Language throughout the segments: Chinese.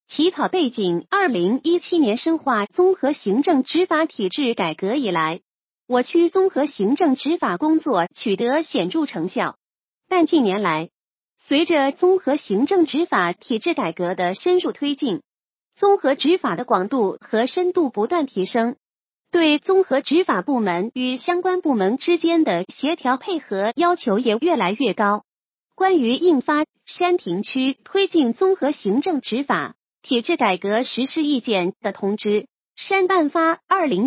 起草背景：2017年深化综合行政执法体制改革以来，我区综合行政执法工作取得显著成效。但近年来，随着综合行政执法体制改革的深入推进，综合执法的广度和深度不断提升，对综合执法部门与相关部门之间的协调配合要求也越来越高。关于印发《山亭区推进综合行政执法体制改革实施意见》的通知，山办发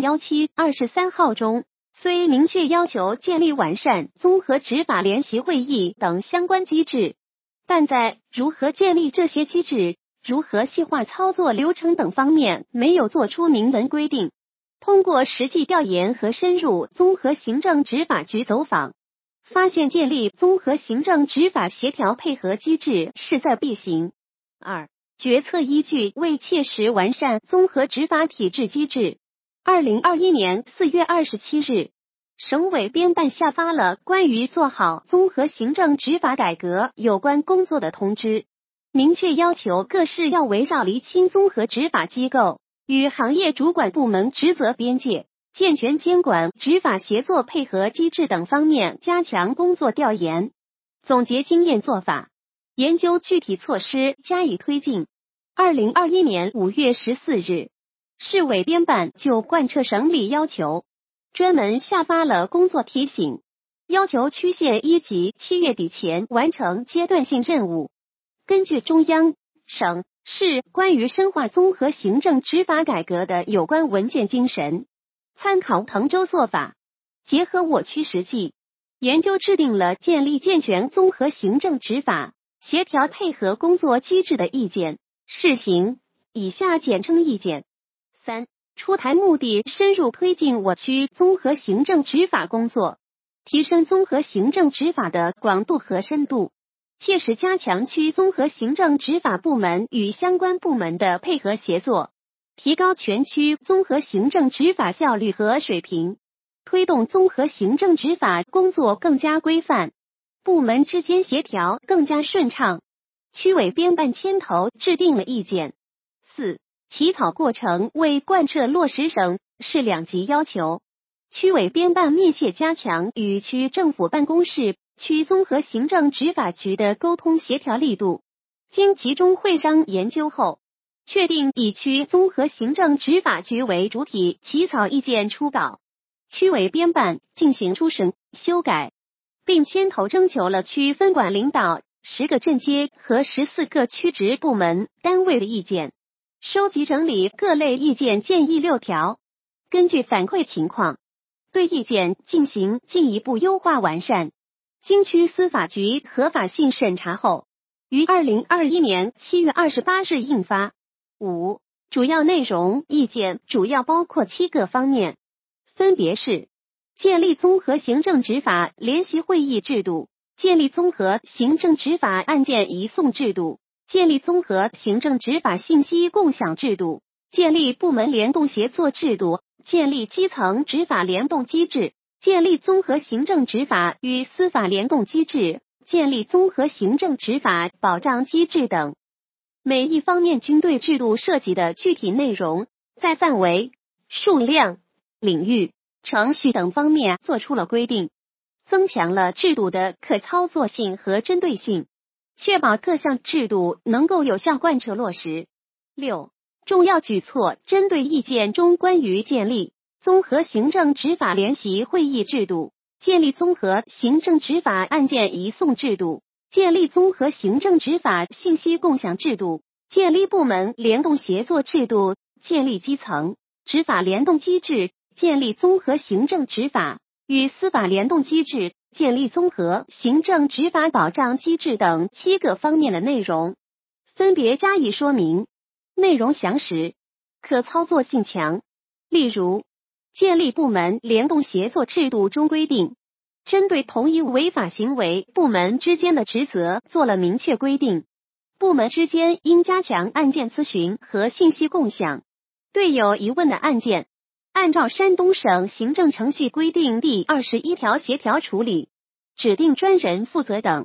2017-23号中，虽明确要求建立完善综合执法联席会议等相关机制，但在如何建立这些机制、如何细化操作流程等方面没有做出明文规定。通过实际调研和深入综合行政执法局走访，发现建立综合行政执法协调配合机制势在必行。2. 决策依据为切实完善综合执法体制机制，2021年4月27日，省委编办下发了关于做好综合行政执法改革有关工作的通知，明确要求各市要围绕厘清综合执法机构与行业主管部门职责边界、健全监管执法协作配合机制等方面加强工作调研，总结经验做法，研究具体措施加以推进。2021年5月14日，市委编办就贯彻省里要求，专门下发了工作提醒，要求区县1级7月底前完成阶段性任务。根据中央、省、市关于深化综合行政执法改革的有关文件精神，参考滕州做法，结合我区实际，研究制定了建立健全综合行政执法协调配合工作机制的意见试行，以下简称意见。3. 出台目的深入推进我区综合行政执法工作，提升综合行政执法的广度和深度，切实加强区综合行政执法部门与相关部门的配合协作，提高全区综合行政执法效率和水平，推动综合行政执法工作更加规范，部门之间协调更加顺畅。区委编办牵头制定了意见。4. 起草过程为贯彻落实省市两级要求，区委编办密切加强与区政府办公室、区综合行政执法局的沟通协调力度。经集中会商研究后，确定以区综合行政执法局为主体起草意见初稿，区委编办进行初审、修改，并牵头征求了区分管领导、10个镇街和14个区直部门单位的意见，收集整理各类意见建议6条，根据反馈情况，对意见进行进一步优化完善。经区司法局合法性审查后，于2021年7月28日印发。5. 主要内容意见主要包括7个方面，分别是建立综合行政执法联席会议制度，建立综合行政执法案件移送制度，建立综合行政执法信息共享制度，建立部门联动协作制度，建立基层执法联动机制，建立综合行政执法与司法联动机制，建立综合行政执法保障机制等。每一方面均对制度涉及的具体内容，在范围、数量、领域、程序等方面做出了规定，增强了制度的可操作性和针对性，确保各项制度能够有效贯彻落实。6. 重要举措针对意见中关于建立综合行政执法联席会议制度，建立综合行政执法案件移送制度，建立综合行政执法信息共享制度，建立部门联动协作制度，建立基层执法联动机制，建立综合行政执法与司法联动机制，建立综合行政执法保障机制等7个方面的内容，分别加以说明，内容详实，可操作性强。例如，建立部门联动协作制度中规定，针对同一违法行为，部门之间的职责做了明确规定，部门之间应加强案件咨询和信息共享，对有疑问的案件，按照山东省行政程序规定第21条协调处理，指定专人负责等。